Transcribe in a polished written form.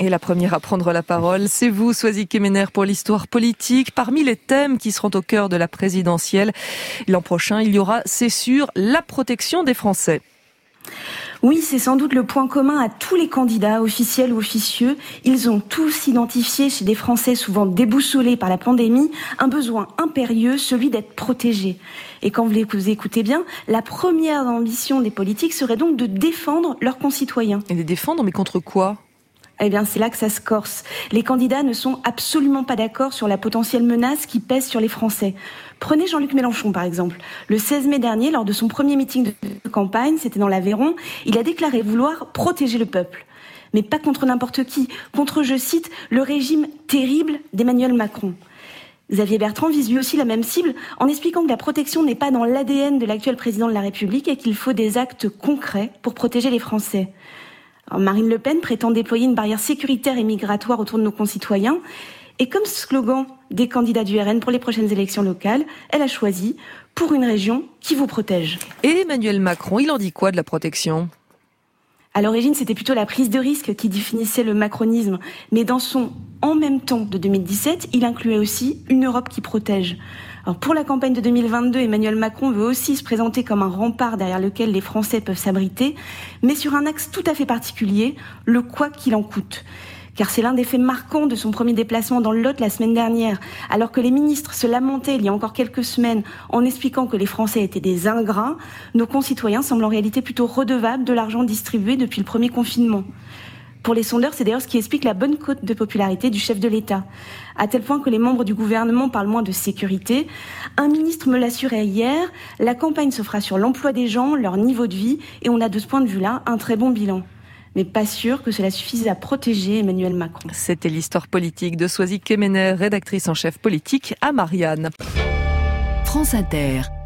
Et la première à prendre la parole, c'est vous, Soisy Kemener, pour l'histoire politique. Parmi les thèmes qui seront au cœur de la présidentielle, l'an prochain, il y aura, c'est sûr, la protection des Français. Oui, c'est sans doute le point commun à tous les candidats, officiels ou officieux. Ils ont tous identifié chez des Français souvent déboussolés par la pandémie un besoin impérieux, celui d'être protégés. Et quand vous écoutez bien, la première ambition des politiques serait donc de défendre leurs concitoyens. Et les défendre, mais contre quoi ? Eh bien, c'est là que ça se corse. Les candidats ne sont absolument pas d'accord sur la potentielle menace qui pèse sur les Français. Prenez Jean-Luc Mélenchon, par exemple. Le 16 mai dernier, lors de son premier meeting de campagne, c'était dans l'Aveyron, il a déclaré vouloir protéger le peuple. Mais pas contre n'importe qui, contre, je cite, le régime terrible d'Emmanuel Macron. Xavier Bertrand vise lui aussi la même cible en expliquant que la protection n'est pas dans l'ADN de l'actuel président de la République et qu'il faut des actes concrets pour protéger les Français. Alors, Marine Le Pen prétend déployer une barrière sécuritaire et migratoire autour de nos concitoyens. Et comme slogan des candidats du RN pour les prochaines élections locales, elle a choisi « Pour une région qui vous protège ». Et Emmanuel Macron, il en dit quoi de la protection ? À l'origine, c'était plutôt la prise de risque qui définissait le macronisme. Mais dans son « en même temps » de 2017, il incluait aussi une Europe qui protège. Alors pour la campagne de 2022, Emmanuel Macron veut aussi se présenter comme un rempart derrière lequel les Français peuvent s'abriter, mais sur un axe tout à fait particulier, le quoi qu'il en coûte. Car c'est l'un des faits marquants de son premier déplacement dans le Lot la semaine dernière, alors que les ministres se lamentaient il y a encore quelques semaines en expliquant que les Français étaient des ingrats, nos concitoyens semblent en réalité plutôt redevables de l'argent distribué depuis le premier confinement. Pour les sondeurs, c'est d'ailleurs ce qui explique la bonne cote de popularité du chef de l'État. À tel point que les membres du gouvernement parlent moins de sécurité. Un ministre me l'assurait hier, la campagne se fera sur l'emploi des gens, leur niveau de vie, et on a de ce point de vue-là un très bon bilan. Mais pas sûr que cela suffise à protéger Emmanuel Macron. C'était l'histoire politique de Soisy Kemener, rédactrice en chef politique à Marianne. France Inter.